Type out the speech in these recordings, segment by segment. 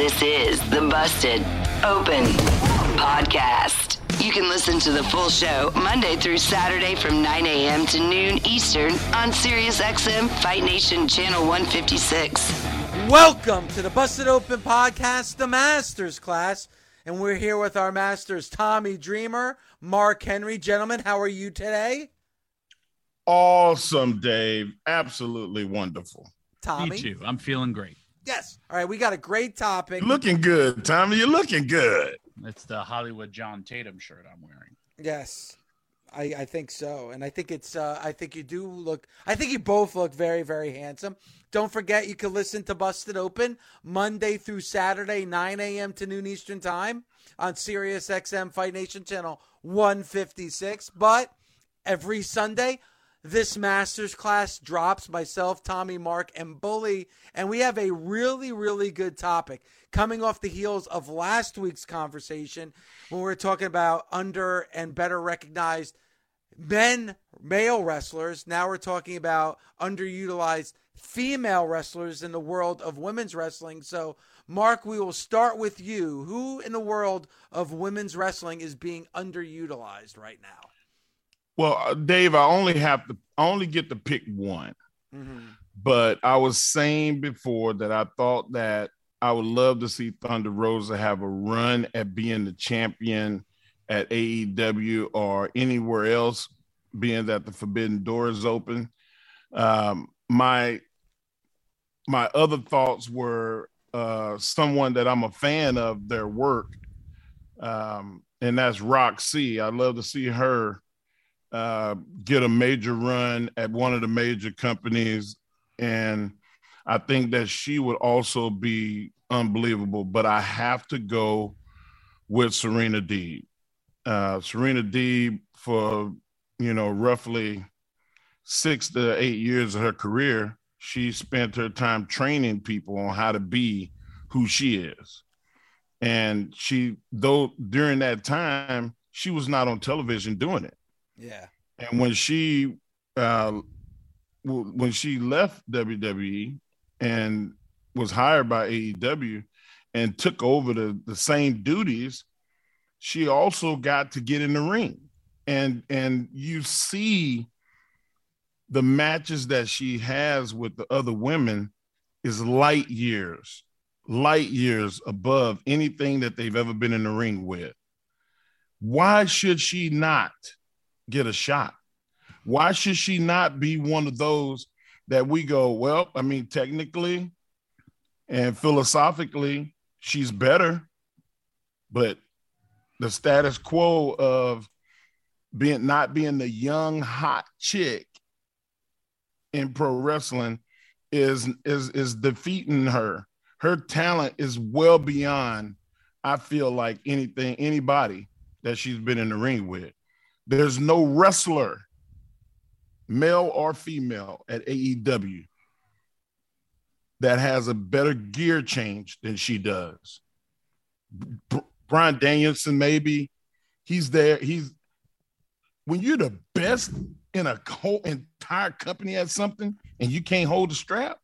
This is the Busted Open Podcast. You can listen to the full show Monday through Saturday from 9 a.m. to noon Eastern on SiriusXM Fight Nation Channel 156. Welcome to the Busted Open Podcast, the Masters class. And we're here with our masters, Tommy Dreamer, Mark Henry. Gentlemen, how are you today? Awesome, Dave. Absolutely wonderful. Tommy? Me too. I'm feeling great. Yes. All right, we got a great topic. Looking good, Tommy. You're looking good. It's the Hollywood John Tatum shirt I'm wearing. Yes, I think so. And I think it's, I think you both look very, very handsome. Don't forget, you can listen to Busted Open Monday through Saturday, 9 a.m. to noon Eastern time on SiriusXM Fight Nation Channel 156. But every Sunday, this Masters class drops. Myself, Tommy, Mark, and Bully. And we have a really, really good topic coming off the heels of last week's conversation when we were talking about under and better recognized male wrestlers. Now we're talking about underutilized female wrestlers in the world of women's wrestling. So, Mark, we will start with you. Who in the world of women's wrestling is being underutilized right now? Well, Dave, I only get to pick one. Mm-hmm. But I was saying before that I thought that I would love to see Thunder Rosa have a run at being the champion at AEW or anywhere else, being that the Forbidden Door is open. My other thoughts were someone that I'm a fan of their work, and that's Roxy. I'd love to see her get a major run at one of the major companies, and I think that she would also be unbelievable. But I have to go with Serena Deeb. Serena Deeb, for roughly 6 to 8 years of her career, she spent her time training people on how to be who she is. And during that time, she was not on television doing it. Yeah. And when she left WWE and was hired by AEW and took over the same duties, she also got to get in the ring. And you see the matches that she has with the other women is light years above anything that they've ever been in the ring with. Why should she not get a shot? Why should she not be one of those that we go, well, I mean, technically and philosophically, she's better, but the status quo of not being the young, hot chick in pro wrestling is defeating her. Her talent is well beyond, I feel like, anybody that she's been in the ring with. There's no wrestler, male or female, at AEW that has a better gear change than she does. Bryan Danielson, maybe. He's there. When you're the best in a whole entire company at something and you can't hold the strap,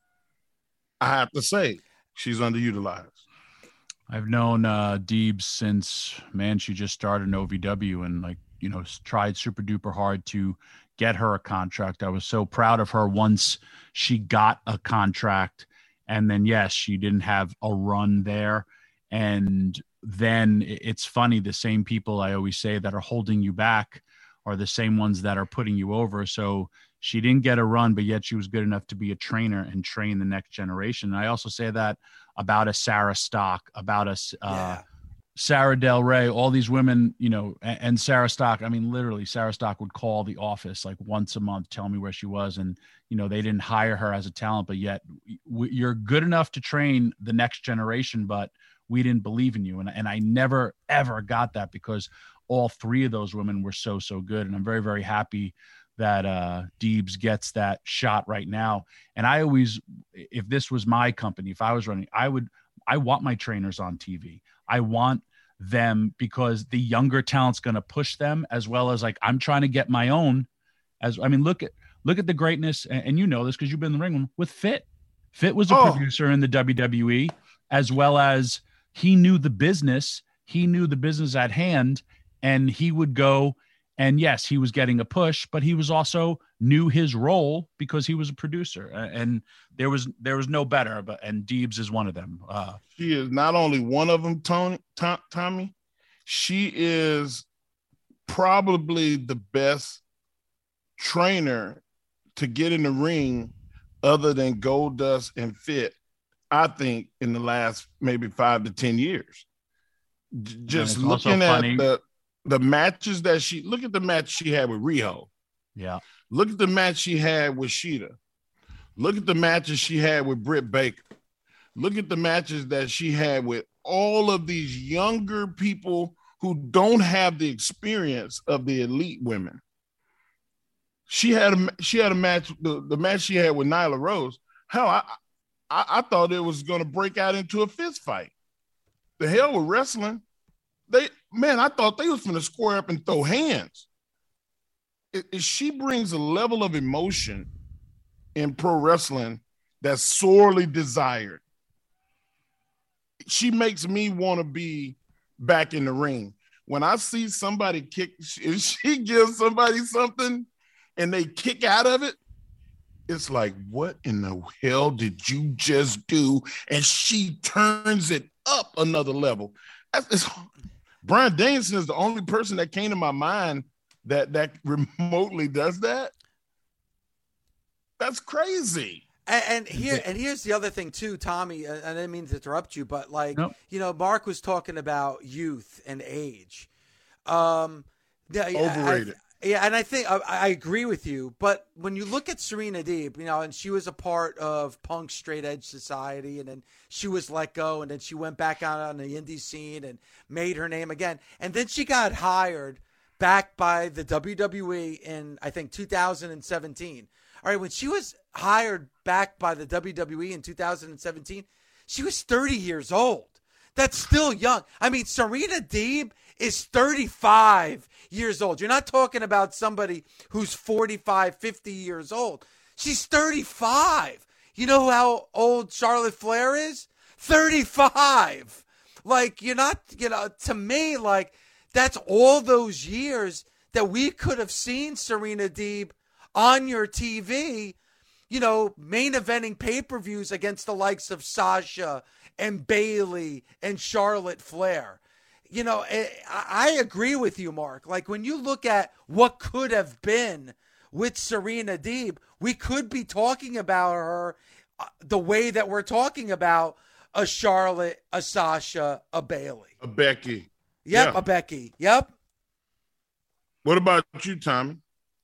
I have to say she's underutilized. I've known Deebs since, she just started in OVW and tried super duper hard to get her a contract. I was so proud of her once she got a contract, and then yes, she didn't have a run there. And then it's funny, the same people I always say that are holding you back are the same ones that are putting you over. So she didn't get a run, but yet she was good enough to be a trainer and train the next generation. And I also say that about a Sarah Stock, about a Sarah Del Rey, all these women, and Sarah Stock. I mean, literally, Sarah Stock would call the office like once a month, tell me where she was. And, they didn't hire her as a talent, but yet you're good enough to train the next generation, but we didn't believe in you. And I never, ever got that because all three of those women were so good. And I'm very, very happy that Deebs gets that shot right now. And I always, if this was my company, if I was running, I want my trainers on TV. I want them because the younger talent's going to push them, as well as I'm trying to get my own. Look at the greatness. And you know this because you've been in the ring with Fit. Fit was a producer in the WWE. as well as he knew the business. He knew the business at hand, and he would go. And yes, he was getting a push, but he was also knew his role because he was a producer, and there was no better. And Deebs is one of them. She is not only one of them, Tommy. She is probably the best trainer to get in the ring, other than Goldust and Fit, I think, in the last maybe 5 to 10 years. Just looking at the matches that look at the match she had with Riho. Yeah. Look at the match she had with Sheeta. Look at the matches she had with Britt Baker. Look at the matches that she had with all of these younger people who don't have the experience of the elite women. She had a match, the match she had with Nyla Rose. Hell, I thought it was going to break out into a fist fight. The hell with wrestling. I thought they was going to square up and throw hands. She brings a level of emotion in pro wrestling that's sorely desired. She makes me want to be back in the ring. When I see somebody kick, if she gives somebody something and they kick out of it, it's like, what in the hell did you just do? And she turns it up another level. Bryan Danielson is the only person that came to my mind that remotely does that. That's crazy. And here's the other thing too, Tommy. I didn't mean to interrupt you, but Mark was talking about youth and age. Overrated. And I think I agree with you. But when you look at Serena Deeb, and she was a part of Punk's Straight Edge Society, and then she was let go, and then she went back out on the indie scene and made her name again, and then she got hired back by the WWE in, I think, 2017. All right, when she was hired back by the WWE in 2017, she was 30 years old. That's still young. I mean, Serena Deeb is 35 years old. You're not talking about somebody who's 45, 50 years old. She's 35. You know how old Charlotte Flair is? 35. Like, you're not, to me, like, that's all those years that we could have seen Serena Deeb on your TV, main eventing pay-per-views against the likes of Sasha and Bayley and Charlotte Flair. I agree with you, Mark. Like, when you look at what could have been with Serena Deeb, we could be talking about her the way that we're talking about a Charlotte, a Sasha, a Bayley. A Becky. Yep, yeah. A Becky. Yep. What about you, Tommy?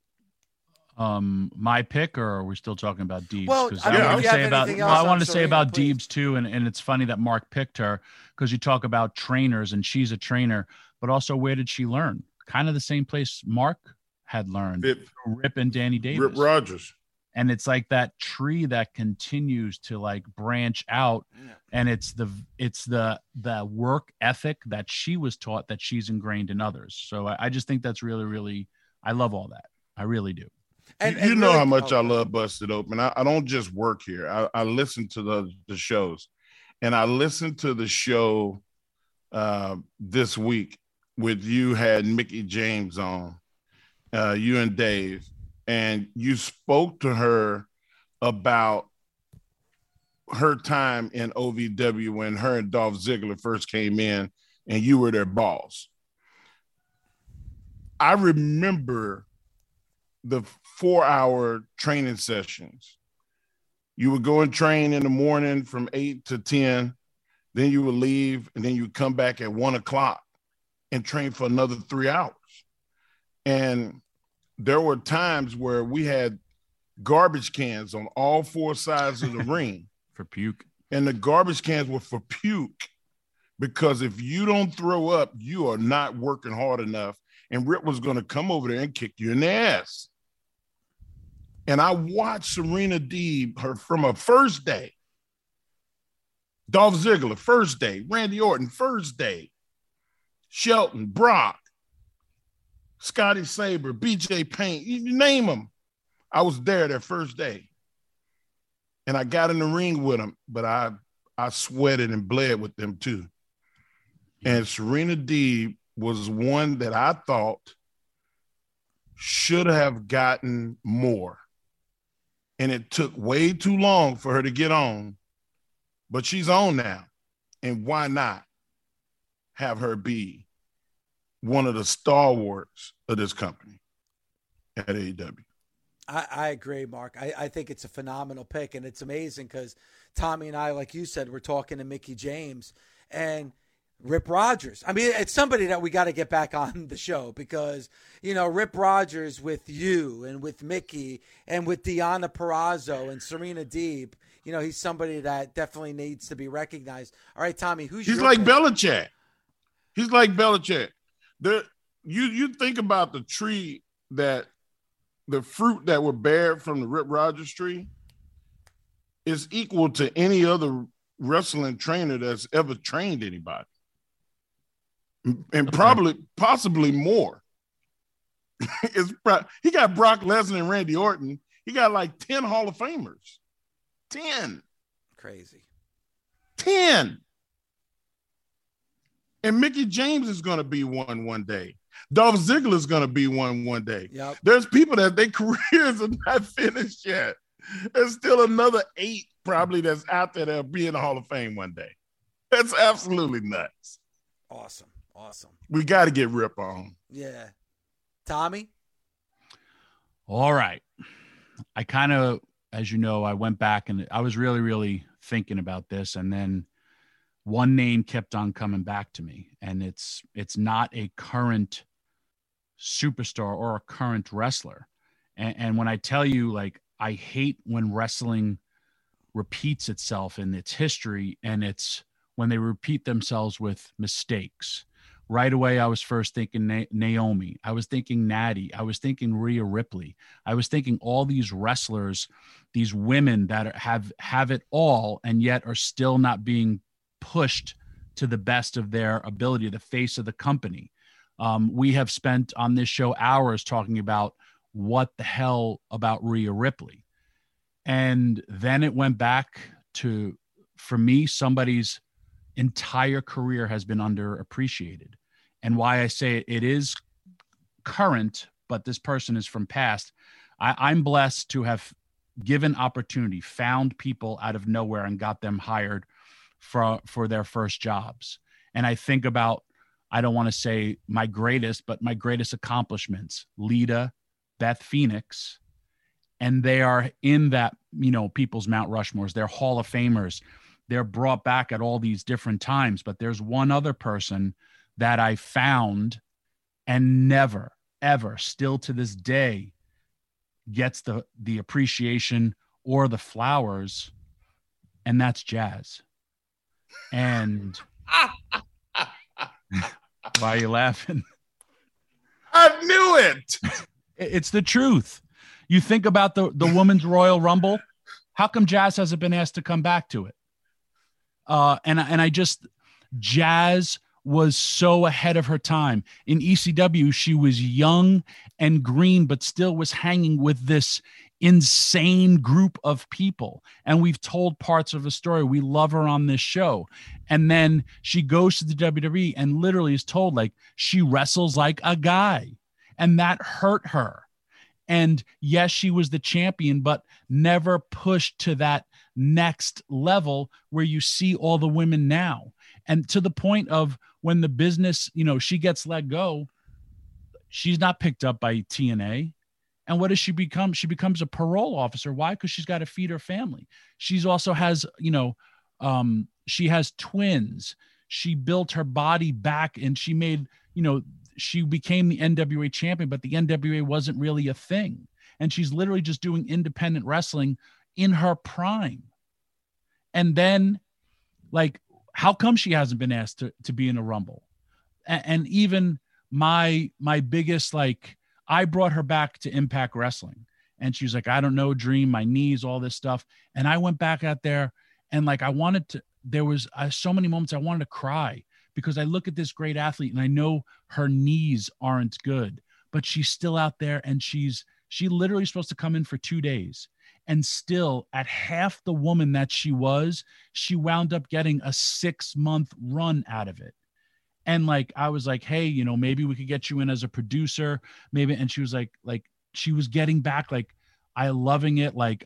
My pick, or are we still talking about Deebs? Well, I want to say about Deebs too, and it's funny that Mark picked her because you talk about trainers, and she's a trainer, but also where did she learn? Kind of the same place Mark had learned, Rip and Danny Davis. Rip Rogers. And it's like that tree that continues to like branch out, and it's the work ethic that she was taught that she's ingrained in others. So I just think that's really, really, I love all that. I really do. And you know how much I love Busted Open. I don't just work here. I listen to the shows, and I listened to the show this week with you had Mickie James on, you and Dave, and you spoke to her about her time in OVW when her and Dolph Ziggler first came in, and you were their boss. I remember the 4-hour training sessions. You would go and train in the morning from 8 to 10, then you would leave, and then you would come back at 1 o'clock and train for another 3 hours. And there were times where we had garbage cans on all 4 sides of the ring for puke. And the garbage cans were for puke, because if you don't throw up, you are not working hard enough. And Rip was going to come over there and kick you in the ass. And I watched Serena Deeb from her first day. Dolph Ziggler, first day. Randy Orton, first day. Shelton, Brock, Scotty Sabre, BJ Payne, you name them. I was there that first day. And I got in the ring with them, but I I sweated and bled with them too. And Serena Deeb was one that I thought should have gotten more. And it took way too long for her to get on, but she's on now. And why not have her be one of the stalwarts of this company at AEW? I agree, Mark. I think it's a phenomenal pick, and it's amazing because Tommy and I, like you said, we're talking to Mickie James and Rip Rogers. I mean, it's somebody that we got to get back on the show because, you know, Rip Rogers with you and with Mickie and with Deonna Purrazzo and Serena Deeb, you know, he's somebody that definitely needs to be recognized. All right, Tommy, He's like Belichick. He's like Belichick. You think about the tree the fruit that were bared from the Rip Rogers tree is equal to any other wrestling trainer that's ever trained anybody. And possibly more. He got Brock Lesnar and Randy Orton. He got like 10 Hall of Famers. 10. Crazy. 10. And Mickie James is going to be one day. Dolph Ziggler is going to be one day. Yep. There's people that their careers are not finished yet. There's still another 8 probably that's out there that'll be in the Hall of Fame one day. That's absolutely nuts. Awesome. We got to get Rip on. Yeah. Tommy? All right. I kind of, as you know, I went back and I was really, really thinking about this. And then one name kept on coming back to me. And it's not a current superstar or a current wrestler. And when I tell you, like, I hate when wrestling repeats itself in its history, and it's when they repeat themselves with mistakes. Right away, I was first thinking Naomi. I was thinking Natty. I was thinking Rhea Ripley. I was thinking all these wrestlers, these women that have it all and yet are still not being pushed to the best of their ability, the face of the company. We have spent on this show hours talking about what the hell about Rhea Ripley. And then it went back to, for me, somebody's entire career has been underappreciated. And why I say it is current, but this person is from past. I'm blessed to have given opportunity, found people out of nowhere and got them hired for their first jobs. And I think about, I don't want to say my greatest, but my greatest accomplishments, Lita, Beth Phoenix, and they are in that, you know, people's Mount Rushmores, they're Hall of Famers. They're brought back at all these different times, but there's one other person that I found and never, ever, still to this day, gets the appreciation or the flowers, and that's Jazz. And why are you laughing? I knew it. It's the truth. You think about the Women's Royal Rumble. How come Jazz hasn't been asked to come back to it? And I just, Jazz was so ahead of her time. In ECW, she was young and green, but still was hanging with this insane group of people. And we've told parts of the story. We love her on this show. And then she goes to the WWE and literally is told, like, she wrestles like a guy. And that hurt her. And yes, she was the champion, but never pushed to that next level where you see all the women now. And to the point of when the business, you know, she gets let go, she's not picked up by TNA. And what does she become? She becomes a parole officer. Why? Because she's got to feed her family. She's also has, you know, she has twins. She built her body back and she made, you know, she became the NWA champion, but the NWA wasn't really a thing. And she's literally just doing independent wrestling in her prime. And then, like, how come she hasn't been asked to be in a Rumble? And even my biggest, like, I brought her back to Impact Wrestling and she was like, I don't know, Dream, my knees, all this stuff. And I went back out there and, like, I wanted to, there was so many moments I wanted to cry because I look at this great athlete and I know her knees aren't good, but she's still out there and she literally is supposed to come in for 2 days. And still, at half the woman that she was, she wound up getting a 6-month run out of it. And like, I was like, hey, you know, maybe we could get you in as a producer, maybe. And she was like, she was getting back, like, I loving it. Like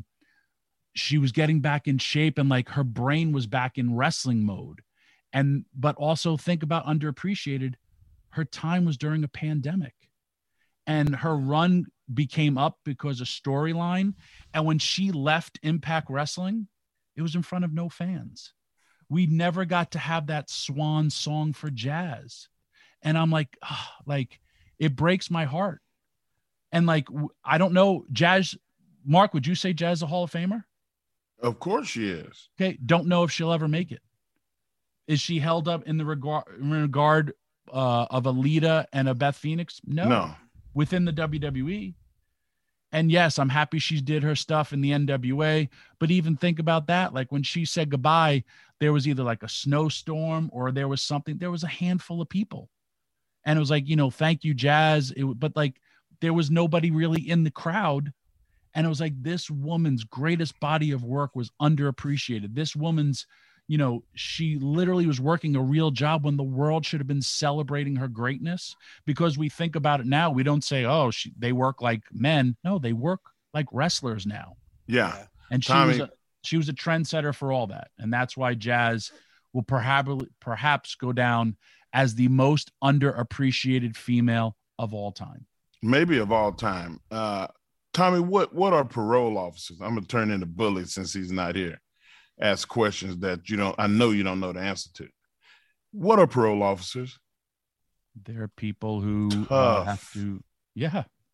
she was getting back in shape, and like her brain was back in wrestling mode. But also think about underappreciated. Her time was during a pandemic, and her run became up because of storyline. And when she left Impact Wrestling, it was in front of no fans. We never got to have that swan song for Jazz. And I'm like, oh, like, it breaks my heart. And like, I don't know, Jazz, Mark, would you say Jazz is a Hall of Famer? Of course she is. Okay. Don't know if she'll ever make it. Is she held up in the regard of a Lita and a Beth Phoenix? No. Within the WWE. And yes, I'm happy she did her stuff in the NWA, but even think about that. Like when she said goodbye, there was either like a snowstorm or there was something, there was a handful of people. And it was like, you know, thank you, Jazz. But like, there was nobody really in the crowd. And it was like, this woman's greatest body of work was underappreciated. This woman's, you know, she literally was working a real job when the world should have been celebrating her greatness. Because we think about it now, we don't say, oh, they work like men. No, they work like wrestlers now. Yeah. And she was a trendsetter for all that. And that's why Jazz will perhaps go down as the most underappreciated female of all time. Maybe of all time. Tommy, what are parole officers? I'm gonna turn into Bully since he's not here. Ask questions that I know you don't know the answer to. What are parole officers? They're people who have to, they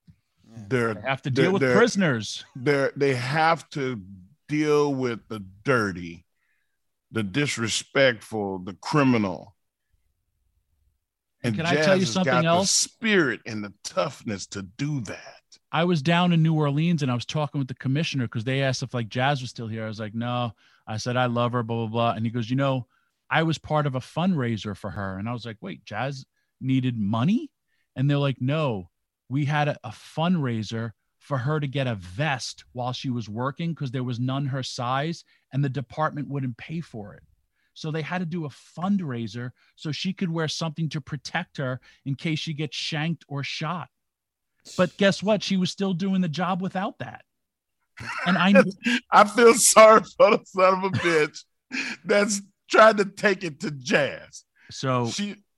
have to deal with prisoners. They have to deal with the dirty, the disrespectful, the criminal. And can I tell you something else? The spirit and the toughness to do that. I was down in New Orleans and I was talking with the commissioner because they asked if like Jazz was still here. I was like, no. I said, I love her, blah, blah, blah. And he goes, I was part of a fundraiser for her. And I was like, wait, Jazz needed money? And they're like, no, we had a fundraiser for her to get a vest while she was working because there was none her size and the department wouldn't pay for it. So they had to do a fundraiser so she could wear something to protect her in case she gets shanked or shot. But guess what? She was still doing the job without that. And I feel sorry for the son of a bitch that's trying to take it to Jazz. So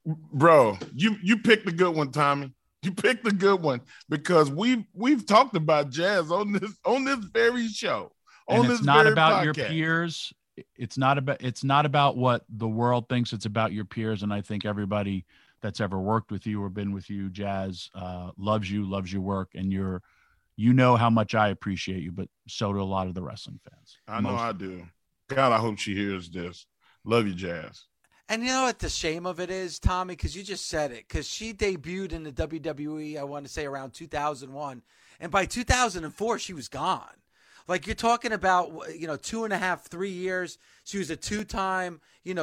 you picked a good one, Tommy. You picked a good one because we've talked about Jazz on this very show. And it's not about your peers. It's not about what the world thinks. It's about your peers. And I think everybody that's ever worked with you or been with you, Jazz, loves your work, and you know how much I appreciate you, but so do a lot of the wrestling fans. I know I do. God, I hope she hears this. Love you, Jazz. And you know what the shame of it is, Tommy, because you just said it, because she debuted in the WWE, I want to say around 2001. And by 2004, she was gone. Like you're talking about, 2.5, 3 years. She was a 2-time,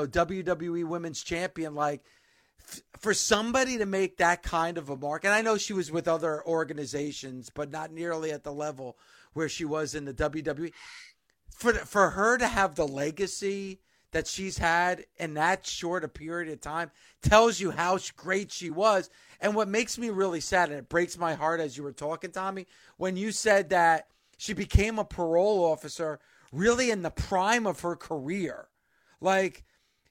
WWE Women's Champion. Like for somebody to make that kind of a mark, and I know she was with other organizations, but not nearly at the level where she was in the WWE. For her to have the legacy that she's had in that short a period of time tells you how great she was. And what makes me really sad, and it breaks my heart as you were talking, Tommy, when you said that she became a parole officer really in the prime of her career. Like,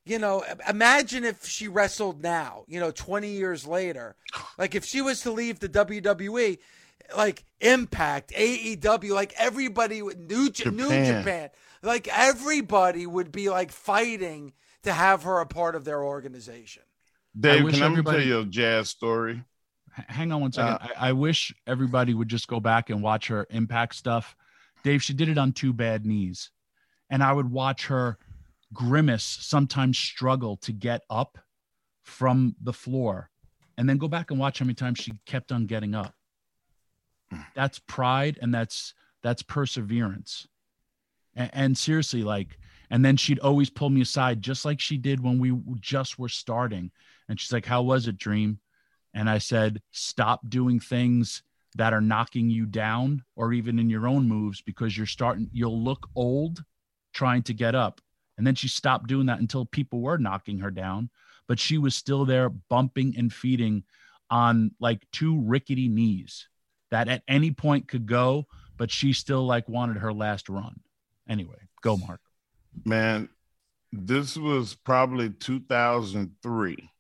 imagine if she wrestled now, 20 years later. Like if she was to leave the WWE, like Impact, AEW, like everybody, New Japan, like everybody would be like fighting to have her a part of their organization. Dave, can I tell you a Jazz story? Hang on one second. I wish everybody would just go back and watch her Impact stuff. Dave, she did it on 2 bad knees. And I would watch her grimace, sometimes struggle to get up from the floor, and then go back and watch how many times she kept on getting up. That's pride, and that's perseverance. And seriously, and then she'd always pull me aside, just like she did when we just were starting. And she's like, how was it, Dream? And I said, stop doing things that are knocking you down, or even in your own moves, because you'll look old trying to get up. And then she stopped doing that until people were knocking her down, but she was still there bumping and feeding on like 2 rickety knees that at any point could go, but she still like wanted her last run. Anyway, go Mark. Man, this was probably 2003.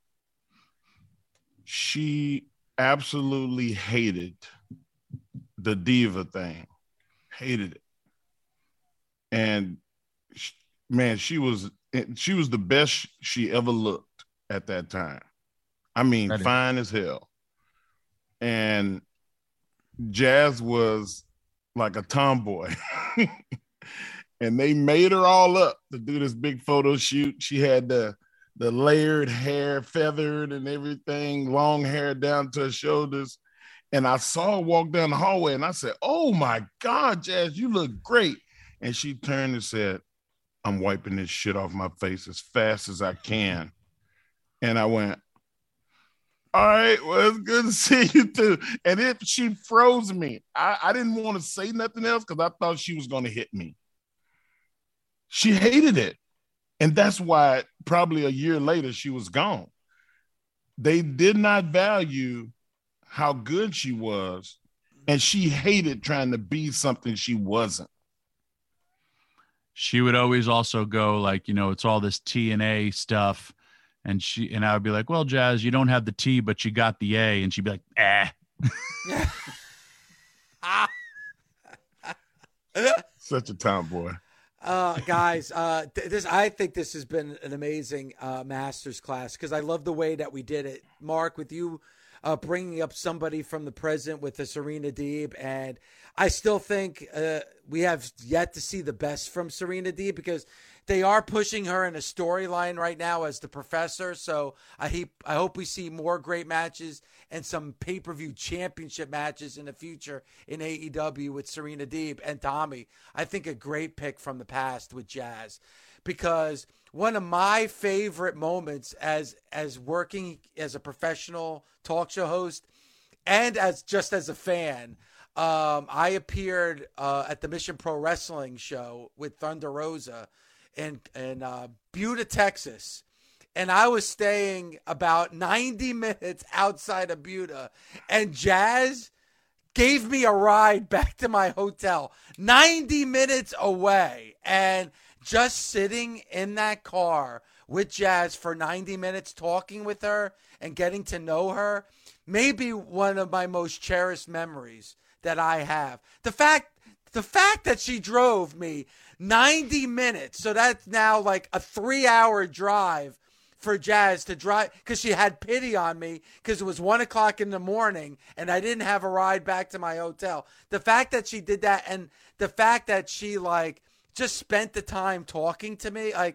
She absolutely hated the diva thing, hated it. And man, she was the best she ever looked at that time. I mean, fine as hell. And Jazz was like a tomboy. And they made her all up to do this big photo shoot. She had the layered hair, feathered and everything, long hair down to her shoulders. And I saw her walk down the hallway and I said, "Oh my God, Jazz, you look great." And she turned and said, "I'm wiping this shit off my face as fast as I can." And I went, "All right, well, it's good to see you too." And if she froze me, I didn't want to say nothing else because I thought she was going to hit me. She hated it. And that's why probably a year later she was gone. They did not value how good she was, and she hated trying to be something she wasn't. She would always also go like, it's all this TNA stuff. And I would be like, "Well, Jazz, you don't have the T, but you got the A." And she'd be like, Such a tomboy. Guys, I think this has been an amazing Masters class because I love the way that we did it. Mark, with you bringing up somebody from the present with the Serena Deeb, and I still think we have yet to see the best from Serena Deeb because they are pushing her in a storyline right now as the professor. So I hope we see more great matches and some pay-per-view championship matches in the future in AEW with Serena Deeb and Tommy. I think a great pick from the past with Jazz, because one of my favorite moments as working as a professional talk show host and as a fan, I appeared at the Mission Pro Wrestling show with Thunder Rosa in Buda, Texas. And I was staying about 90 minutes outside of Buda. And Jazz gave me a ride back to my hotel 90 minutes away. And just sitting in that car with Jazz for 90 minutes, talking with her and getting to know her, maybe one of my most cherished memories that I have. The fact that she drove me 90 minutes, so that's now like a 3-hour drive for Jazz to drive, because she had pity on me because it was 1:00 in the morning and I didn't have a ride back to my hotel. The fact that she did that, and the fact that she like just spent the time talking to me, like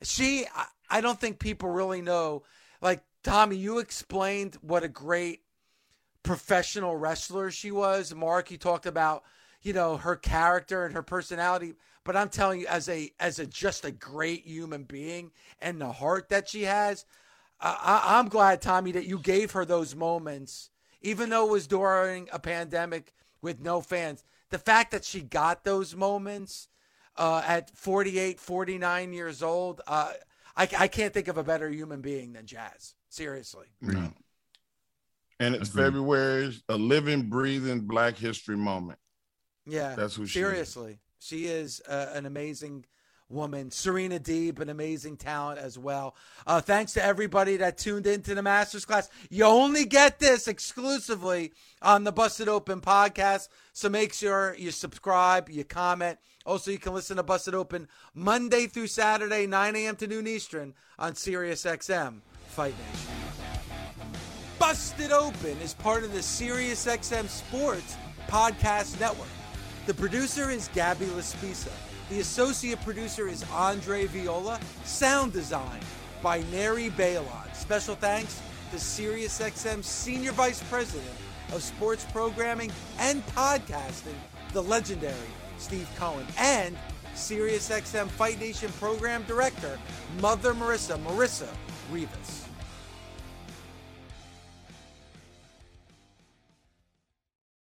I don't think people really know. Like, Tommy, you explained what a great professional wrestler she was. Mark, you talked about, her character and her personality. But I'm telling you, as just a great human being and the heart that she has, I'm glad, Tommy, that you gave her those moments, even though it was during a pandemic with no fans. The fact that she got those moments at 48, 49 years old, I can't think of a better human being than Jazz. Seriously. No. And it's February, a living, breathing Black History moment. Yeah, that's who seriously. She is an amazing woman. Serena Deeb, an amazing talent as well. Thanks to everybody that tuned into the Masters class. You only get this exclusively on the Busted Open podcast. So make sure you subscribe, you comment. Also, you can listen to Busted Open Monday through Saturday, 9 a.m. to noon Eastern on Sirius XM Fight Nation. Busted Open is part of the Sirius XM Sports Podcast Network. The producer is Gabby Laspisa. The associate producer is Andre Viola. Sound design by Neri Bailon. Special thanks to SiriusXM Senior Vice President of Sports Programming and Podcasting, the legendary Steve Cohen, and SiriusXM Fight Nation Program Director, Mother Marissa Rivas.